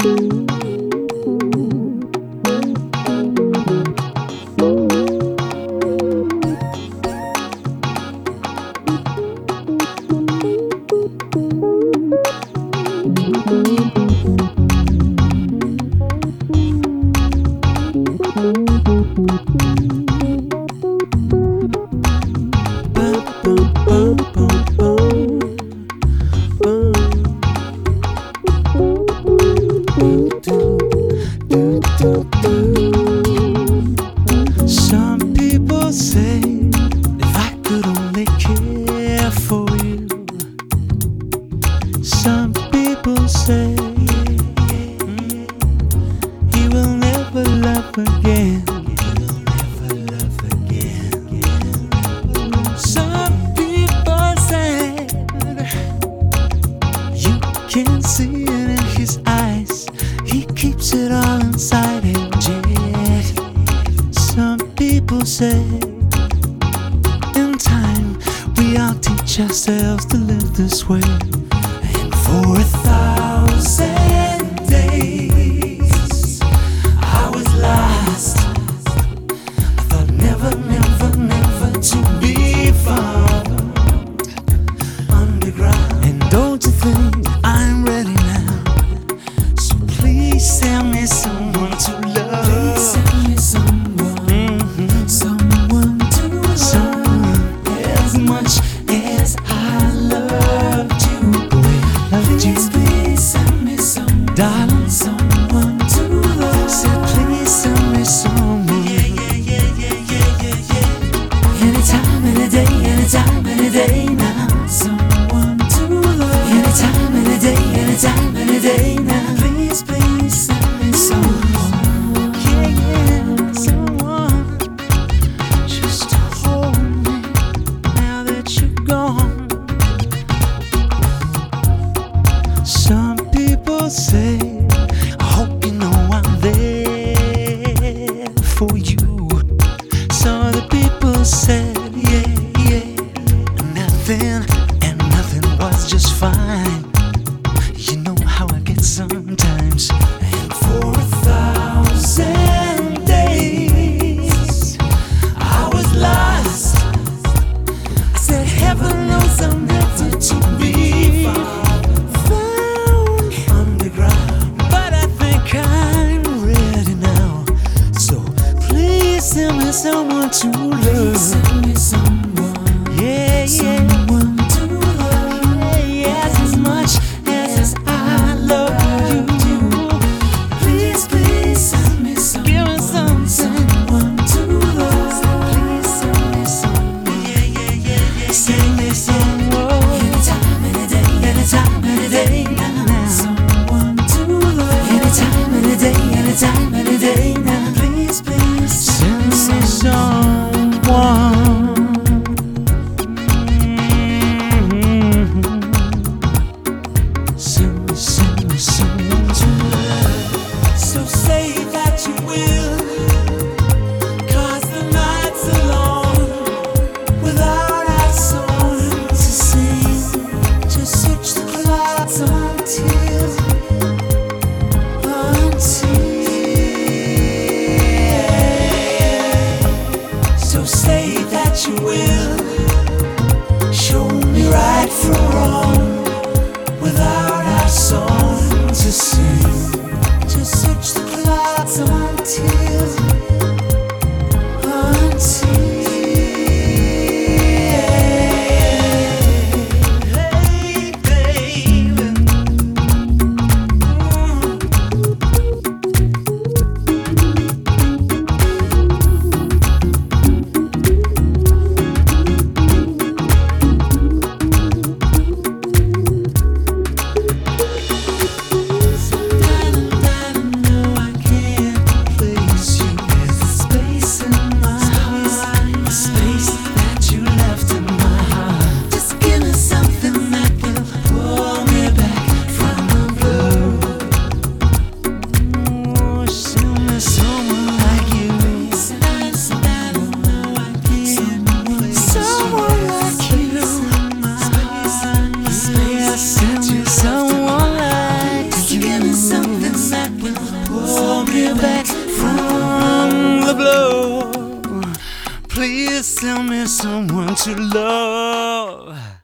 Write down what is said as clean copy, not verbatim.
Some people say if I could only care for you. Some people say he will never love again. Some people say you can see it in his eyes. He keeps it all inside him. Some people say in time we all teach ourselves to live this way. And for 1,000 days I was lost. I thought never, never, never to be found underground. And don't you think I'm ready now? So please send me someone to love. Please send me someone to love. As much as I loved you, please send me someone, darling, someone to love. Said please send me someone. Anytime, any day, anytime, any day now. Someone to love. Anytime, any day, anytime, any day now. Please, please send me someone. Yeah, someone just to hold me now that you're gone. Some people say, I hope you know I'm there for you. Some other people said, yeah, nothing and nothing was just fine. You know how I get sometimes. And for 1,000 days I was lost. I said heaven knows I'm never to be found underground. But I think I'm ready now. So please send me someone to love. Send me someone. Yeah, someone to love. Yes, as much as I love you. Please, please send me someone. Give me someone to love. Please send me someone. Yeah. Send me someone. Anytime, any day, anytime, any day now. Someone to love. Anytime, any day, anytime, any day now. Please, please send me someone. Please send me someone to love.